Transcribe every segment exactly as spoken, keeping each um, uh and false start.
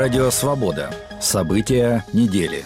Радио «Свобода». События недели.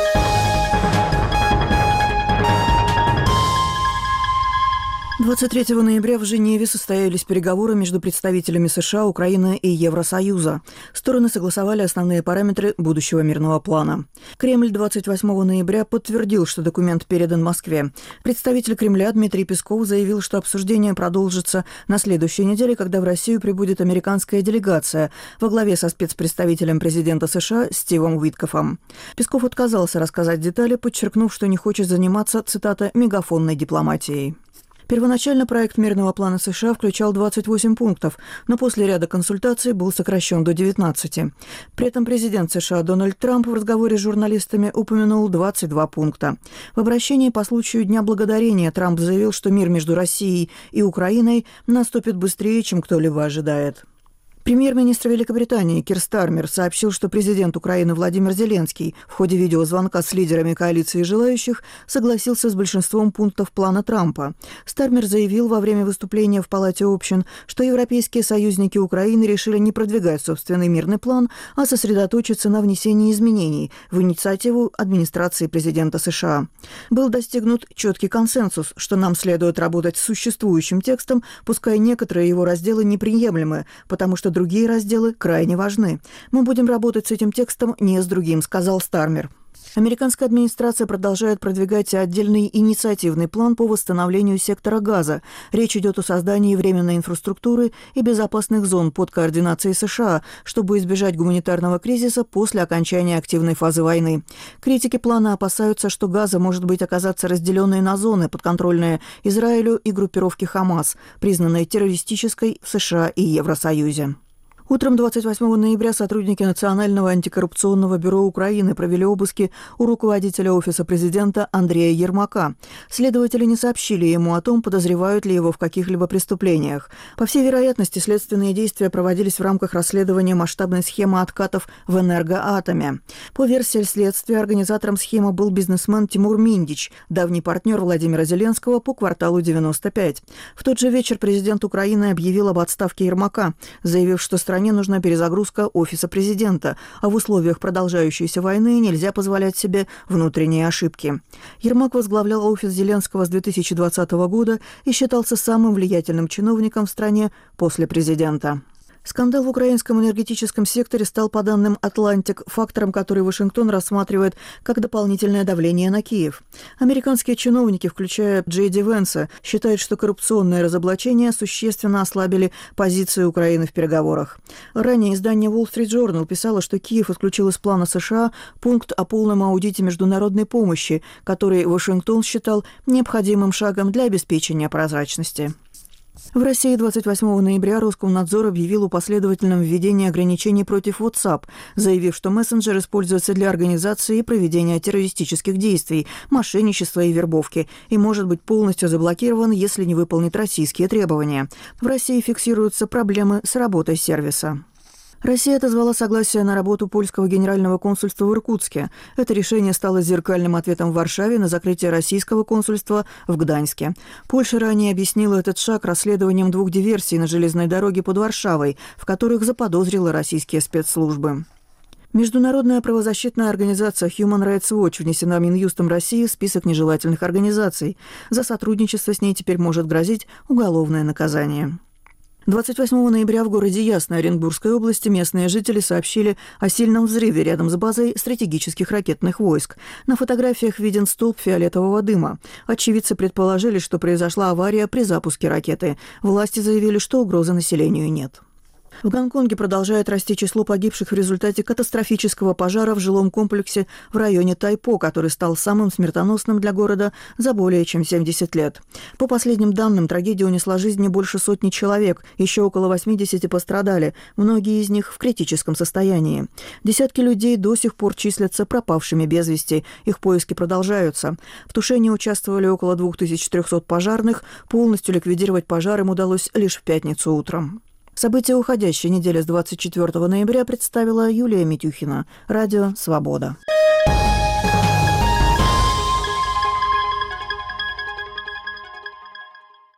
двадцать третьего ноября в Женеве состоялись переговоры между представителями США, Украины и Евросоюза. Стороны согласовали основные параметры будущего мирного плана. Кремль двадцать восьмого ноября подтвердил, что документ передан Москве. Представитель Кремля Дмитрий Песков заявил, что обсуждение продолжится на следующей неделе, когда в Россию прибудет американская делегация во главе со спецпредставителем президента США Стивом Уиткофом. Песков отказался рассказать детали, подчеркнув, что не хочет заниматься, цитата, «мегафонной дипломатией». Первоначально проект мирного плана США включал двадцать восемь пунктов, но после ряда консультаций был сокращен до девятнадцати. При этом президент США Дональд Трамп в разговоре с журналистами упомянул двадцать два пункта. В обращении по случаю Дня Благодарения Трамп заявил, что мир между Россией и Украиной наступит быстрее, чем кто-либо ожидает. Премьер-министр Великобритании Кир Стармер сообщил, что президент Украины Владимир Зеленский в ходе видеозвонка с лидерами коалиции желающих согласился с большинством пунктов плана Трампа. Стармер заявил во время выступления в Палате общин, что европейские союзники Украины решили не продвигать собственный мирный план, а сосредоточиться на внесении изменений в инициативу администрации президента США. Был достигнут четкий консенсус, что нам следует работать с существующим текстом, пускай некоторые его разделы неприемлемы, потому что другие разделы крайне важны. Мы будем работать с этим текстом, не с другим, сказал Стармер. Американская администрация продолжает продвигать отдельный инициативный план по восстановлению сектора Газа. Речь идет о создании временной инфраструктуры и безопасных зон под координацией США, чтобы избежать гуманитарного кризиса после окончания активной фазы войны. Критики плана опасаются, что Газа может быть оказаться разделенной на зоны, подконтрольные Израилю и группировке Хамас, признанной террористической в США и Евросоюзе. Утром двадцать восьмого ноября сотрудники Национального антикоррупционного бюро Украины провели обыски у руководителя Офиса президента Андрея Ермака. Следователи не сообщили ему о том, подозревают ли его в каких-либо преступлениях. По всей вероятности, следственные действия проводились в рамках расследования масштабной схемы откатов в Энергоатоме. По версии следствия, организатором схемы был бизнесмен Тимур Миндич, давний партнер Владимира Зеленского по кварталу девяносто пять. В тот же вечер президент Украины объявил об отставке Ермака, заявив, что стране нужна перезагрузка Офиса президента, а в условиях продолжающейся войны нельзя позволять себе внутренние ошибки. Ермак возглавлял офис Зеленского с две тысячи двадцатого года и считался самым влиятельным чиновником в стране после президента. Скандал в украинском энергетическом секторе стал, по данным «Атлантик», фактором, который Вашингтон рассматривает как дополнительное давление на Киев. Американские чиновники, включая Джей Ди Венса, считают, что коррупционные разоблачения существенно ослабили позицию Украины в переговорах. Ранее издание Wall Street Journal писало, что Киев исключил из плана США пункт о полном аудите международной помощи, который Вашингтон считал необходимым шагом для обеспечения прозрачности. В России двадцать восьмого ноября Роскомнадзор объявил о последовательном введении ограничений против WhatsApp, заявив, что мессенджер используется для организации и проведения террористических действий, мошенничества и вербовки и может быть полностью заблокирован, если не выполнит российские требования. В России фиксируются проблемы с работой сервиса. Россия отозвала согласие на работу польского генерального консульства в Иркутске. Это решение стало зеркальным ответом в Варшаве на закрытие российского консульства в Гданьске. Польша ранее объяснила этот шаг расследованием двух диверсий на железной дороге под Варшавой, в которых заподозрила российские спецслужбы. Международная правозащитная организация Human Rights Watch внесена Минюстом России в список нежелательных организаций. За сотрудничество с ней теперь может грозить уголовное наказание. двадцать восьмого ноября в городе Ясной Оренбургской области местные жители сообщили о сильном взрыве рядом с базой стратегических ракетных войск. На фотографиях виден столб фиолетового дыма. Очевидцы предположили, что произошла авария при запуске ракеты. Власти заявили, что угрозы населению нет. В Гонконге продолжает расти число погибших в результате катастрофического пожара в жилом комплексе в районе Тайпо, который стал самым смертоносным для города за более чем семьдесят лет. По последним данным, трагедия унесла жизни больше сотни человек, еще около восьмидесяти пострадали, многие из них в критическом состоянии. Десятки людей до сих пор числятся пропавшими без вести, их поиски продолжаются. В тушении участвовали около двух тысяч трёхсот пожарных, полностью ликвидировать пожар им удалось лишь в пятницу утром. События уходящей недели с двадцать четвёртого ноября представила Юлия Митюхина. Радио «Свобода».